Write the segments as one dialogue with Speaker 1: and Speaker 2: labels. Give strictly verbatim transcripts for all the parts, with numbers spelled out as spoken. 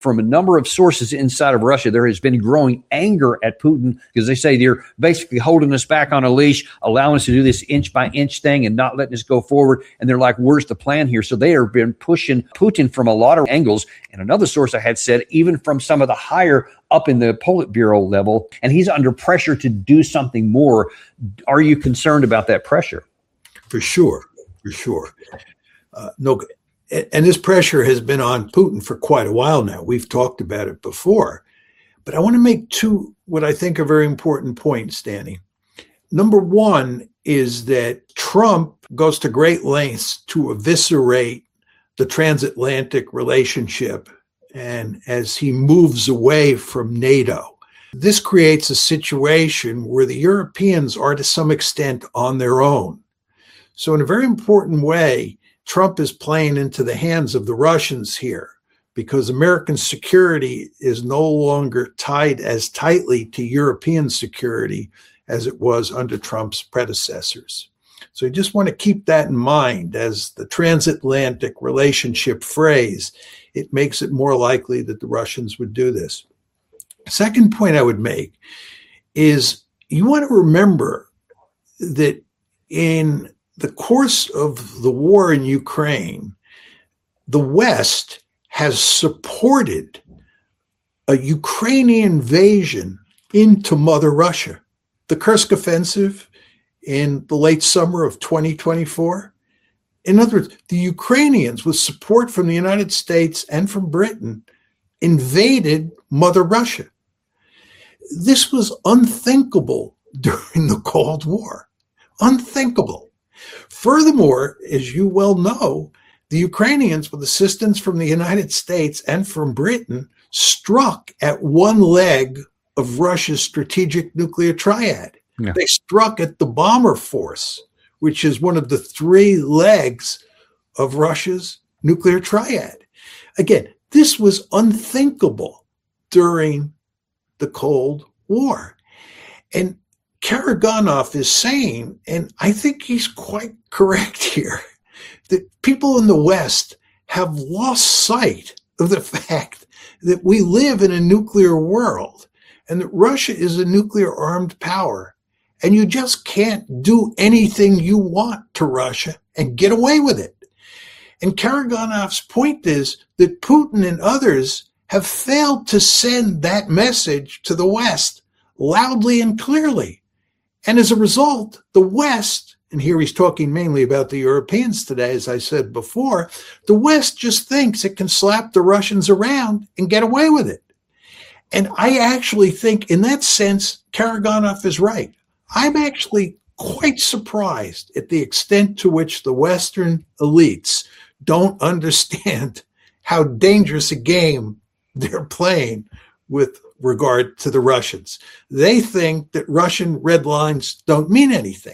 Speaker 1: from a number of sources inside of Russia, there has been growing anger at Putin because they say they're basically holding us back on a leash, allowing us to do this inch by inch thing and not letting us go forward. And they're like, where's the plan here? So they have been pushing Putin from a lot of angles. And another source I had said, even from some of the higher up in the Politburo level, and he's under pressure to do something more. Are you concerned about that pressure?
Speaker 2: For sure, for sure. Uh, no. And this pressure has been on Putin for quite a while now. We've talked about it before. But I want to make two, what I think are very important points, Danny. Number one is that Trump goes to great lengths to eviscerate the transatlantic relationship, and as he moves away from NATO. This creates a situation where the Europeans are to some extent on their own. So in a very important way, Trump is playing into the hands of the Russians here because American security is no longer tied as tightly to European security as it was under Trump's predecessors. So you just want to keep that in mind as the transatlantic relationship phrase. It makes it more likely that the Russians would do this. Second point I would make is you want to remember that in the course of the war in Ukraine, the West has supported a Ukrainian invasion into Mother Russia. The Kursk offensive in the late summer of twenty twenty-four. In other words, the Ukrainians, with support from the United States and from Britain, invaded Mother Russia. This was unthinkable during the Cold War. Unthinkable. Furthermore, as you well know, the Ukrainians, with assistance from the United States and from Britain, struck at one leg of Russia's strategic nuclear triad. Yeah. They struck at the bomber force, which is one of the three legs of Russia's nuclear triad. Again, this was unthinkable during the Cold War. And Karaganov is saying, and I think he's quite correct here, that people in the West have lost sight of the fact that we live in a nuclear world and that Russia is a nuclear armed power. And you just can't do anything you want to Russia and get away with it. And Karaganov's point is that Putin and others have failed to send that message to the West loudly and clearly. And as a result, the West, and here he's talking mainly about the Europeans today, as I said before, the West just thinks it can slap the Russians around and get away with it. And I actually think in that sense, Karaganov is right. I'm actually quite surprised at the extent to which the Western elites don't understand how dangerous a game they're playing with regard to the Russians. They think that Russian red lines don't mean anything.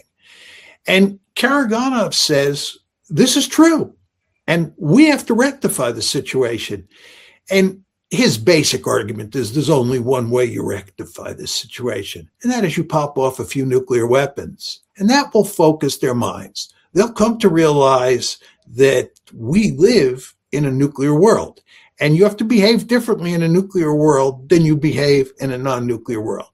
Speaker 2: And Karaganov says this is true, and we have to rectify the situation. And his basic argument is there's only one way you rectify this situation, and that is you pop off a few nuclear weapons, and that will focus their minds. They'll come to realize that we live in a nuclear world, and you have to behave differently in a nuclear world than you behave in a non-nuclear world.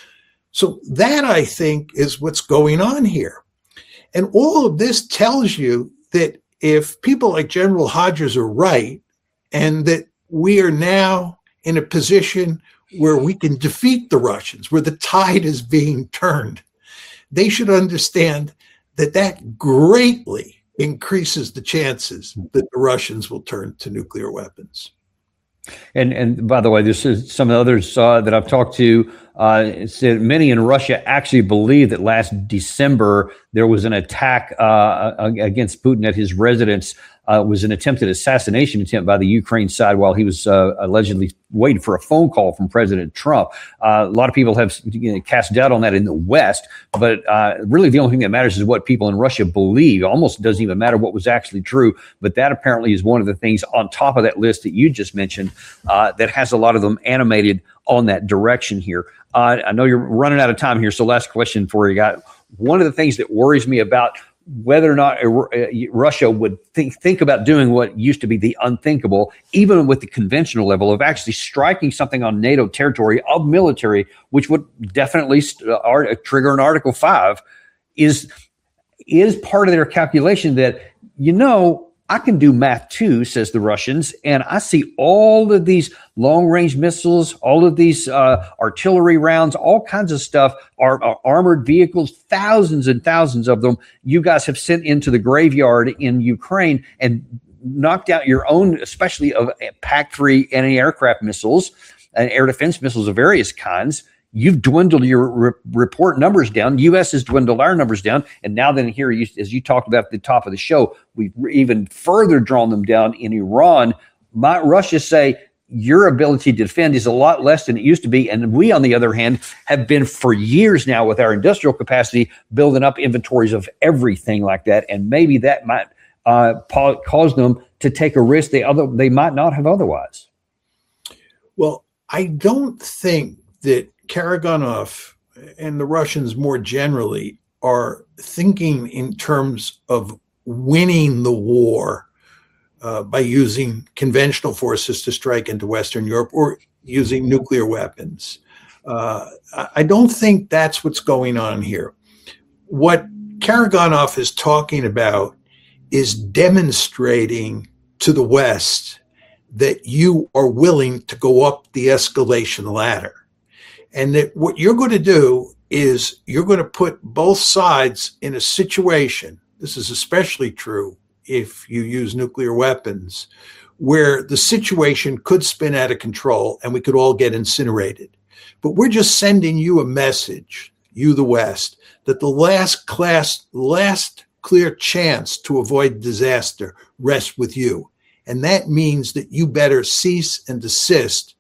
Speaker 2: So that, I think, is what's going on here. And all of this tells you that if people like General Hodges are right, and that we are now in a position where we can defeat the Russians, where the tide is being turned, they should understand that that greatly increases the chances that the Russians will turn to nuclear weapons.
Speaker 1: And and by the way, this is some of the others uh, that I've talked to uh, said many in Russia actually believe that last December there was an attack uh, against Putin at his residence. Uh, was an attempted assassination attempt by the Ukraine side while he was uh, allegedly waiting for a phone call from President Trump. Uh, a lot of people have you know, cast doubt on that in the West, but uh, really the only thing that matters is what people in Russia believe. It almost doesn't even matter what was actually true, but that apparently is one of the things on top of that list that you just mentioned uh, that has a lot of them animated on that direction here. Uh, I know you're running out of time here, so last question for you, guys. One of the things that worries me about whether or not Russia would think, think about doing what used to be the unthinkable, even with the conventional level of actually striking something on NATO territory of military, which would definitely uh, trigger an Article five, is, is part of their calculation that, you know, I can do math too, says the Russians, and I see all of these long-range missiles, all of these uh, artillery rounds, all kinds of stuff, are, are armored vehicles, thousands and thousands of them you guys have sent into the graveyard in Ukraine and knocked out your own, especially of P A C three anti-aircraft missiles and air defense missiles of various kinds. You've dwindled your re- report numbers down. U S has dwindled our numbers down. And now then here, you, as you talked about at the top of the show, we've even further drawn them down in Iran. My, Russia say your ability to defend is a lot less than it used to be. And we, on the other hand, have been for years now with our industrial capacity building up inventories of everything like that. And maybe that might uh, cause them to take a risk they, other, they might not have otherwise.
Speaker 2: Well, I don't think that Karaganov and the Russians more generally are thinking in terms of winning the war uh, by using conventional forces to strike into Western Europe or using nuclear weapons. Uh, I don't think that's what's going on here. What Karaganov is talking about is demonstrating to the West that you are willing to go up the escalation ladder. And that what you're going to do is you're going to put both sides in a situation, this is especially true if you use nuclear weapons, where the situation could spin out of control and we could all get incinerated. But we're just sending you a message, you the West, that the last class, last clear chance to avoid disaster rests with you. And that means that you better cease and desist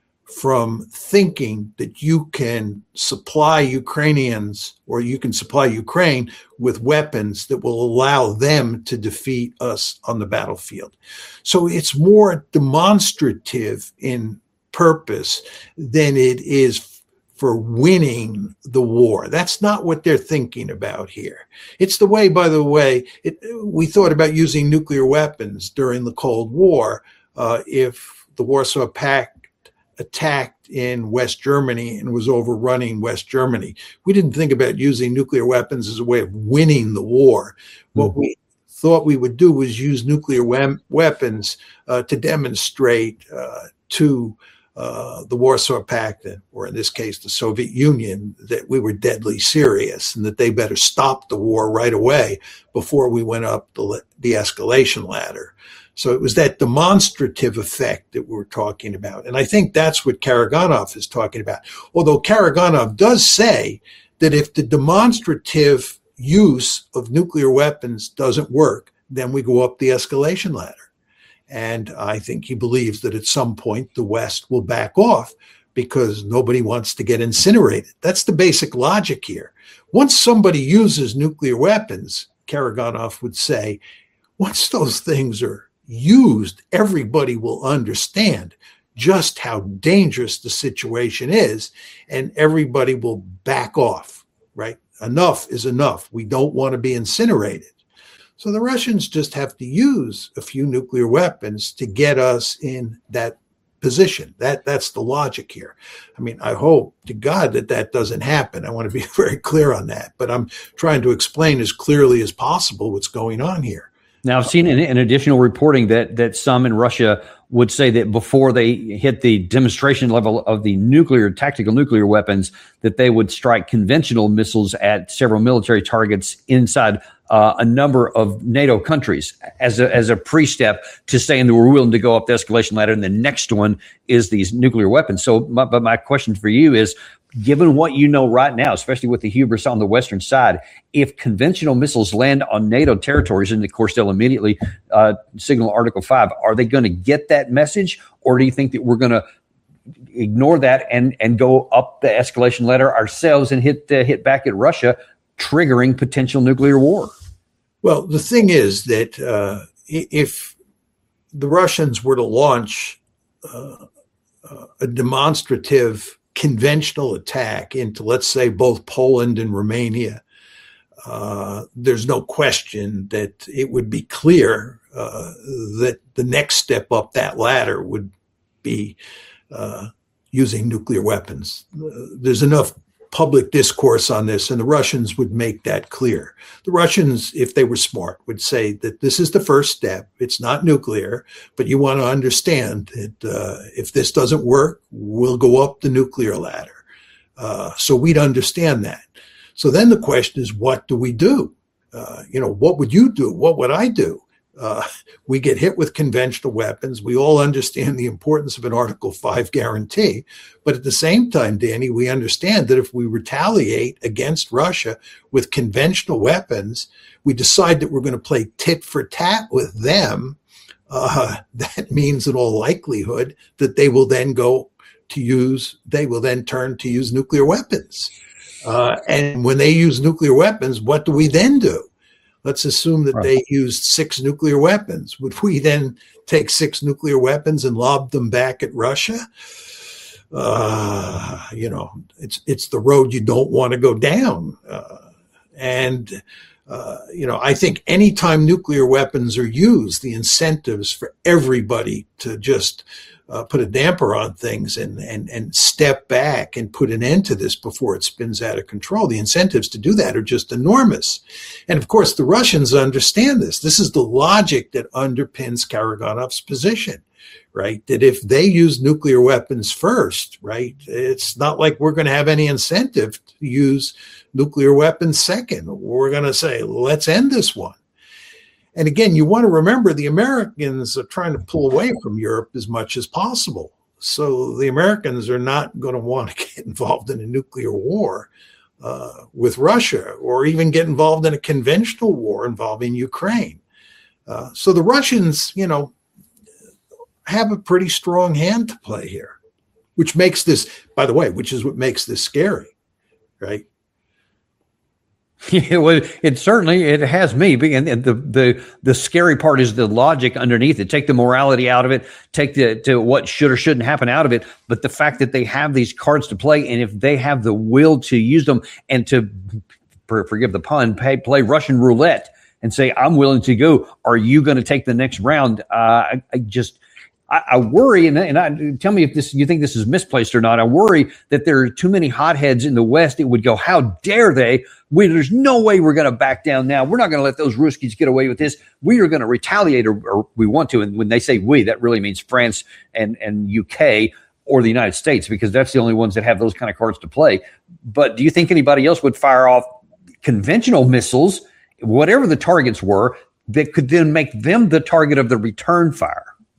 Speaker 2: from thinking that you can supply Ukrainians or you can supply Ukraine with weapons that will allow them to defeat us on the battlefield. So it's more demonstrative in purpose than it is for winning the war. That's not what they're thinking about here. It's the way, by the way, it, we thought about using nuclear weapons during the Cold War uh, if the Warsaw Pact attacked in West Germany and was overrunning West Germany. We didn't think about using nuclear weapons as a way of winning the war. Mm-hmm. What we thought we would do was use nuclear we- weapons uh, to demonstrate uh, to uh, the Warsaw Pact, or in this case, the Soviet Union, that we were deadly serious and that they better stop the war right away before we went up the, the escalation ladder. So it was that demonstrative effect that we're talking about. And I think that's what Karaganov is talking about. Although Karaganov does say that if the demonstrative use of nuclear weapons doesn't work, then we go up the escalation ladder. And I think he believes that at some point the West will back off because nobody wants to get incinerated. That's the basic logic here. Once somebody uses nuclear weapons, Karaganov would say, once those things are used, everybody will understand just how dangerous the situation is, and everybody will back off, right? Enough is enough. We don't want to be incinerated. So the Russians just have to use a few nuclear weapons to get us in that position. That that's the logic here. I mean, I hope to God that that doesn't happen. I want to be very clear on that, but I'm trying to explain as clearly as possible what's going on here.
Speaker 1: Now, I've seen an, an additional reporting that that some in Russia would say that before they hit the demonstration level of the nuclear, tactical nuclear weapons, that they would strike conventional missiles at several military targets inside uh, a number of NATO countries as a, as a pre-step to saying that we're willing to go up the escalation ladder. And the next one is these nuclear weapons. So, my, but my question for you is, given what you know right now, especially with the hubris on the Western side, if conventional missiles land on NATO territories, and of course they'll immediately uh, signal Article five, are they going to get that message? Or do you think that we're going to ignore that and, and go up the escalation ladder ourselves and hit uh, hit back at Russia, triggering potential nuclear war?
Speaker 2: Well, the thing is that uh, if the Russians were to launch uh, a demonstrative conventional attack into, let's say, both Poland and Romania, uh, there's no question that it would be clear uh, that the next step up that ladder would be uh, using nuclear weapons. Uh, there's enough public discourse on this, and the Russians would make that clear. The Russians, if they were smart, would say that this is the first step. It's not nuclear, but you want to understand that uh, if this doesn't work, we'll go up the nuclear ladder. Uh, so we'd understand that. So then the question is, what do we do? Uh, you know, what would you do? What would I do? Uh, we get hit with conventional weapons. We all understand the importance of an Article five guarantee. But at the same time, Danny, we understand that if we retaliate against Russia with conventional weapons, we decide that we're going to play tit for tat with them. Uh, that means in all likelihood that they will then go to use, they will then turn to use nuclear weapons. Uh, and when they use nuclear weapons, what do we then do? Let's assume that right. they used six nuclear weapons. Would we then take six nuclear weapons and lob them back at Russia? Uh, you know, it's it's the road you don't want to go down. Uh, and, uh, you know, I think anytime nuclear weapons are used, the incentives for everybody to just Uh, put a damper on things and, and, and step back and put an end to this before it spins out of control. The incentives to do that are just enormous. And of course, the Russians understand this. This is the logic that underpins Karagonov's position, right? That if they use nuclear weapons first, right, it's not like we're going to have any incentive to use nuclear weapons second. We're going to say, let's end this one. And again, you want to remember the Americans are trying to pull away from Europe as much as possible. So the Americans are not going to want to get involved in a nuclear war uh, with Russia, or even get involved in a conventional war involving Ukraine. Uh, so the Russians, you know, have a pretty strong hand to play here, which makes this, by the way, which is what makes this scary, right?
Speaker 1: Yeah, well, it certainly it has me. And the the the scary part is the logic underneath it. Take the morality out of it. Take the to what should or shouldn't happen out of it. But the fact that they have these cards to play, and if they have the will to use them and to, forgive the pun, pay, play Russian roulette and say, "I'm willing to go. Are you going to take the next round?" Uh, I, I just. I, I worry, and, and I, tell me if this you think this is misplaced or not. I worry that there are too many hotheads in the West that would go, "How dare they? We, there's no way we're going to back down now. We're not going to let those Ruskies get away with this. We are going to retaliate, or, or we want to." And when they say "we," that really means France and, and U K or the United States, because that's the only ones that have those kind of cards to play. But do you think anybody else would fire off conventional missiles, whatever the targets were, that could then make them the target of the return fire?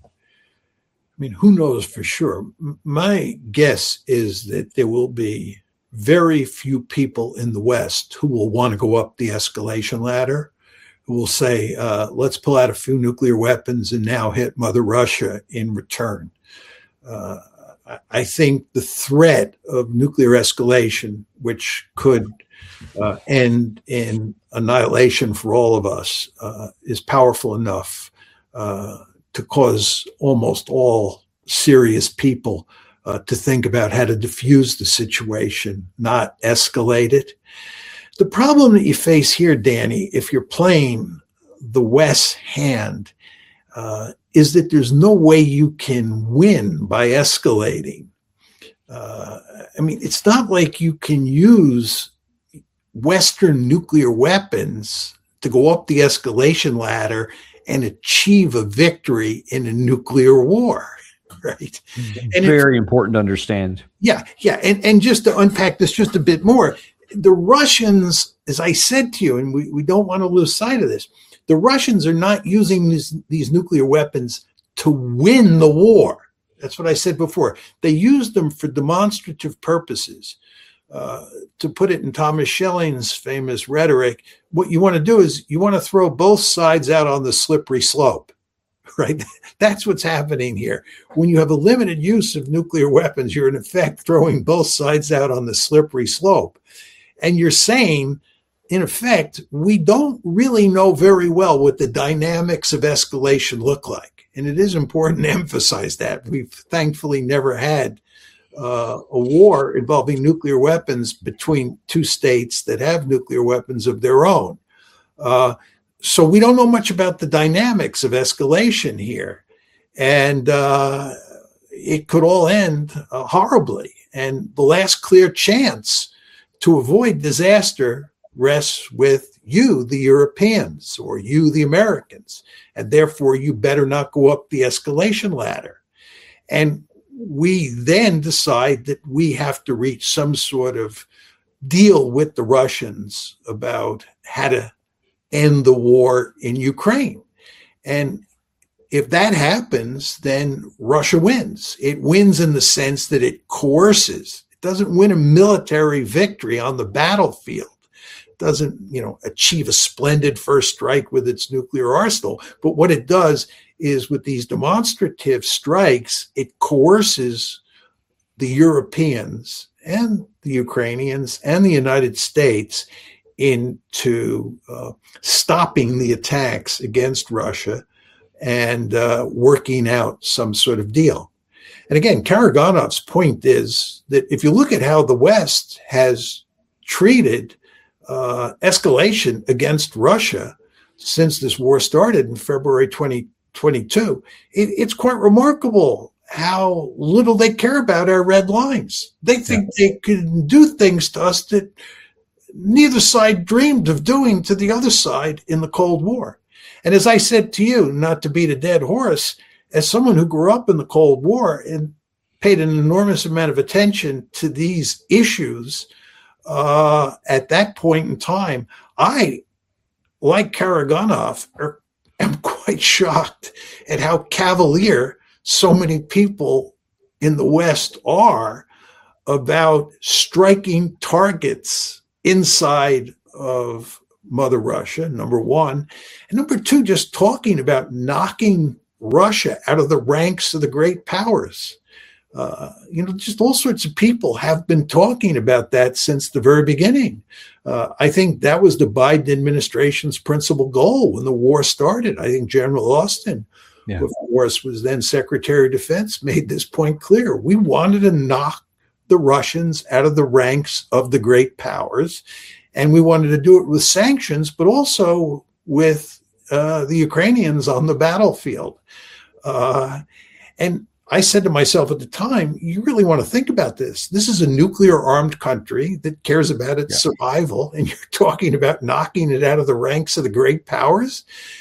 Speaker 2: I mean, who knows for sure? My guess is that there will be very few people in the West who will want to go up the escalation ladder, who will say, uh, let's pull out a few nuclear weapons and now hit Mother Russia in return. Uh, I think the threat of nuclear escalation, which could uh, end in annihilation for all of us, uh, is powerful enough uh, to cause almost all serious people uh, to think about how to diffuse the situation, not escalate it. The problem that you face here, Danny, if you're playing the West's hand, uh, is that there's no way you can win by escalating. Uh, I mean, it's not like you can use Western nuclear weapons to go up the escalation ladder and achieve a victory in a nuclear war, right? And
Speaker 1: very important to understand.
Speaker 2: Yeah, yeah. And, and just to unpack this just a bit more, the Russians, as I said to you, and we, we don't want to lose sight of this, the Russians are not using these, these nuclear weapons to win the war. That's what I said before. They use them for demonstrative purposes. Uh, to put it in Thomas Schelling's famous rhetoric, what you want to do is you want to throw both sides out on the slippery slope, right? That's what's happening here. When you have a limited use of nuclear weapons, you're in effect throwing both sides out on the slippery slope. And you're saying, in effect, we don't really know very well what the dynamics of escalation look like. And it is important to emphasize that. We've thankfully never had uh, a war involving nuclear weapons between two states that have nuclear weapons of their own. Uh, so we don't know much about the dynamics of escalation here. And uh, it could all end uh, horribly. And the last clear chance to avoid disaster rests with you, the Europeans, or you, the Americans. And therefore, you better not go up the escalation ladder. And we then decide that we have to reach some sort of deal with the Russians about how to end the war in Ukraine. And if that happens, then Russia wins. It wins in the sense that it coerces. It doesn't win a military victory on the battlefield. It doesn't, you know, achieve a splendid first strike with its nuclear arsenal. But what it does is with these demonstrative strikes, it coerces the Europeans and the Ukrainians and the United States into uh, stopping the attacks against Russia and uh, working out some sort of deal. And again, Karaganov's point is that if you look at how the West has treated uh, escalation against Russia since this war started in February twenty twenty-two, it, it's quite remarkable how little they care about our red lines. They think yeah. they can do things to us that neither side dreamed of doing to the other side in the Cold War. And as I said to you, not to beat a dead horse, as someone who grew up in the Cold War and paid an enormous amount of attention to these issues uh, at that point in time, I, like Karaganov, are, am quite shocked at how cavalier so many people in the West are about striking targets inside of Mother Russia, number one. And number two, just talking about knocking Russia out of the ranks of the great powers. Uh, you know, just all sorts of people have been talking about that since the very beginning. Uh, I think that was the Biden administration's principal goal when the war started. I think General Austin, yeah. who of course was then Secretary of Defense, made this point clear. We wanted to knock the Russians out of the ranks of the great powers. And we wanted to do it with sanctions, but also with uh, the Ukrainians on the battlefield. Uh, and I said to myself at the time, you really want to think about this. This is a nuclear armed country that cares about its yeah. survival. And you're talking about knocking it out of the ranks of the great powers.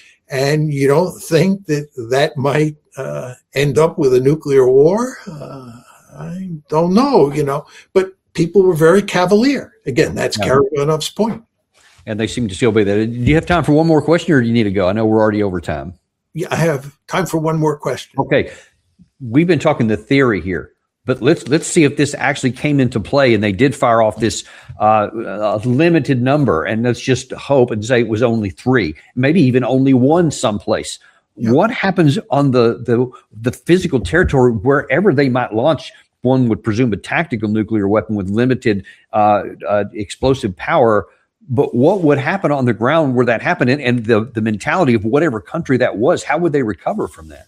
Speaker 2: And you don't think that that might uh, end up with a nuclear war? Uh, I don't know, you know, but people were very cavalier. Again, that's yeah. Karaganov's point.
Speaker 1: And they seem to still be there. Do you have time for one more question or do you need to go? I know we're already over time.
Speaker 2: Yeah, I have time for one more question.
Speaker 1: Okay. We've been talking the theory here, but let's let's see if this actually came into play and they did fire off this uh, a limited number. And let's just hope and say it was only three, maybe even only one someplace. Yeah. What happens on the, the the physical territory wherever they might launch? One would presume a tactical nuclear weapon with limited uh, uh, explosive power. But what would happen on the ground where that happened? And, and the, the mentality of whatever country that was, how would they recover from that?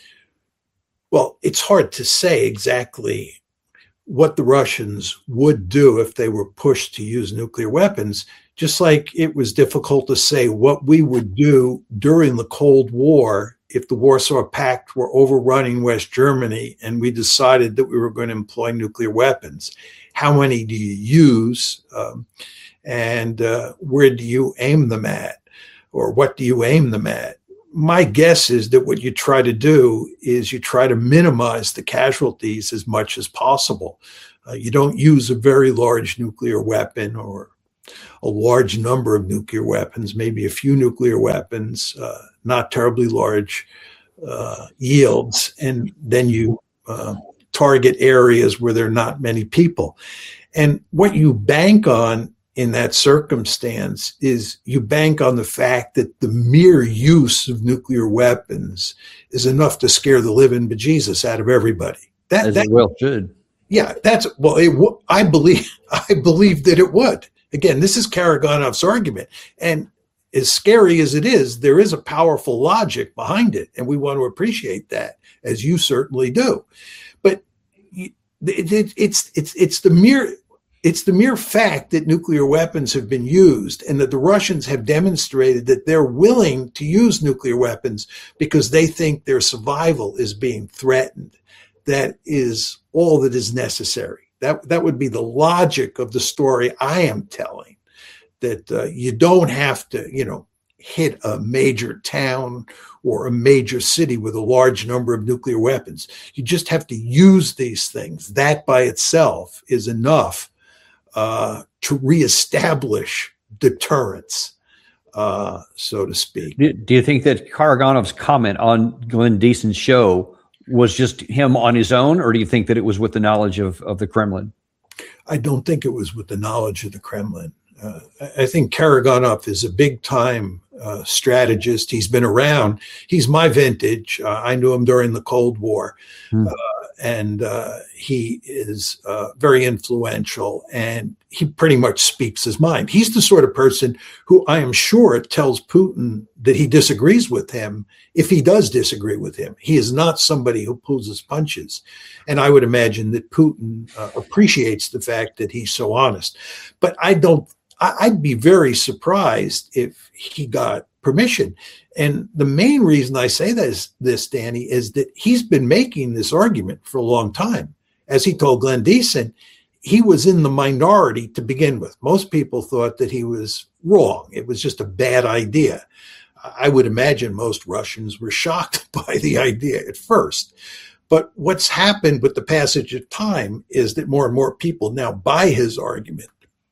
Speaker 2: Well, it's hard to say exactly what the Russians would do if they were pushed to use nuclear weapons, just like it was difficult to say what we would do during the Cold War if the Warsaw Pact were overrunning West Germany and we decided that we were going to employ nuclear weapons. How many do you use? Um, and uh, where do you aim them at? Or what do you aim them at? My guess is that what you try to do is you try to minimize the casualties as much as possible. Uh, you don't use a very large nuclear weapon or a large number of nuclear weapons, maybe a few nuclear weapons, uh, not terribly large uh, yields, and then you uh, target areas where there are not many people. And what you bank on in that circumstance is you bank on the fact that the mere use of nuclear weapons is enough to scare the living bejesus out of everybody.
Speaker 1: That, As
Speaker 2: that
Speaker 1: it well should.
Speaker 2: Yeah, that's well. It, I believe. I believe that it would. Again, this is Karaganov's argument, and as scary as it is, there is a powerful logic behind it, and we want to appreciate that, as you certainly do. But it, it, it's it's it's the mere it's the mere fact that nuclear weapons have been used and that the Russians have demonstrated that they're willing to use nuclear weapons because they think their survival is being threatened. That is all that is necessary. That that would be the logic of the story I am telling, that uh, you don't have to, you know, hit a major town or a major city with a large number of nuclear weapons. You just have to use these things. That by itself is enough uh, to reestablish deterrence, uh, so to speak.
Speaker 1: Do, do you think that Karaganov's comment on Glenn Deason's show was just him on his own, or do you think that it was with the knowledge of, of the Kremlin?
Speaker 2: I don't think it was with the knowledge of the Kremlin. Uh, I think Karaganov is a big-time uh, strategist. He's been around. He's my vintage. Uh, I knew him during the Cold War, hmm. uh, and uh, he is uh, very influential, and he pretty much speaks his mind. He's the sort of person who I am sure tells Putin that he disagrees with him if he does disagree with him. He is not somebody who pulls his punches. And I would imagine that Putin uh, appreciates the fact that he's so honest. But I don't I'd be very surprised if he got permission. And the main reason I say this, this, Danny, is that he's been making this argument for a long time. As he told Glenn Deason, he was in the minority to begin with. Most people thought that he was wrong. It was just a bad idea. I would imagine most Russians were shocked by the idea at first. But what's happened with the passage of time is that more and more people now buy his argument.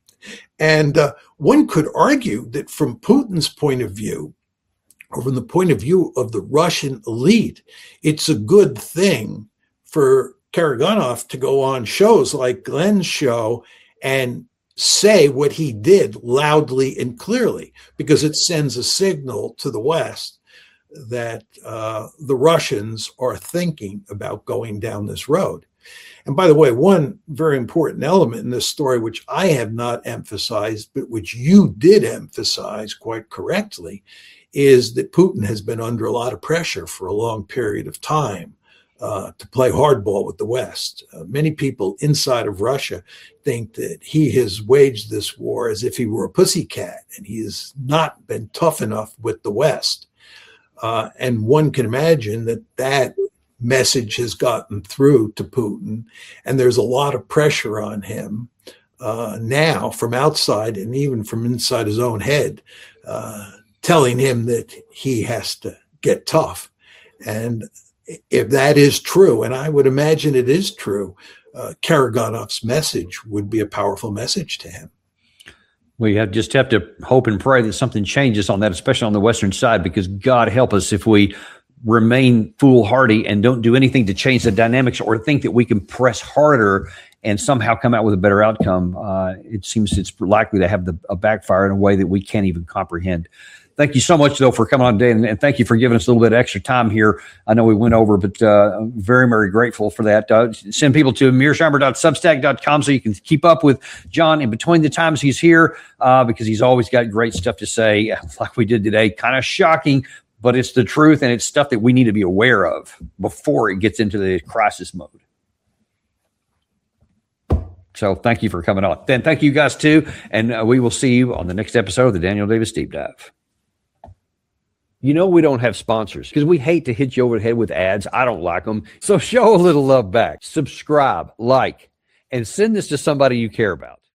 Speaker 2: And uh, one could argue that from Putin's point of view, or from the point of view of the Russian elite, it's a good thing for Karaganov to go on shows like Glenn's show and say what he did loudly and clearly, because it sends a signal to the West that uh, the Russians are thinking about going down this road. And by the way, one very important element in this story, which I have not emphasized, but which you did emphasize quite correctly, is that Putin has been under a lot of pressure for a long period of time uh, to play hardball with the West. Uh, many people inside of Russia think that he has waged this war as if he were a pussycat, and he has not been tough enough with the West. Uh, and one can imagine that that message has gotten through to Putin, and there's a lot of pressure on him uh, now from outside and even from inside his own head, uh, telling him that he has to get tough. And if that is true, and I would imagine it is true, uh, Karaganov's message would be a powerful message to him.
Speaker 1: We have just have to hope and pray that something changes on that, especially on the Western side, because God help us if we remain foolhardy and don't do anything to change the dynamics or think that we can press harder and somehow come out with a better outcome. Uh, it seems it's likely to have the, a backfire in a way that we can't even comprehend. Thank you so much, though, for coming on today, and, and thank you for giving us a little bit of extra time here. I know we went over, but uh, I'm very, very grateful for that. Uh, send people to mearsheimer dot substack dot com so you can keep up with John in between the times he's here, uh, because he's always got great stuff to say, like we did today. Kind of shocking, but it's the truth, and it's stuff that we need to be aware of before it gets into the crisis mode. So thank you for coming on. Then thank you guys, too, and uh, we will see you on the next episode of the Daniel Davis Deep Dive. You know we don't have sponsors because we hate to hit you over the head with ads. I don't like them. So show a little love back. Subscribe, like, and send this to somebody you care about.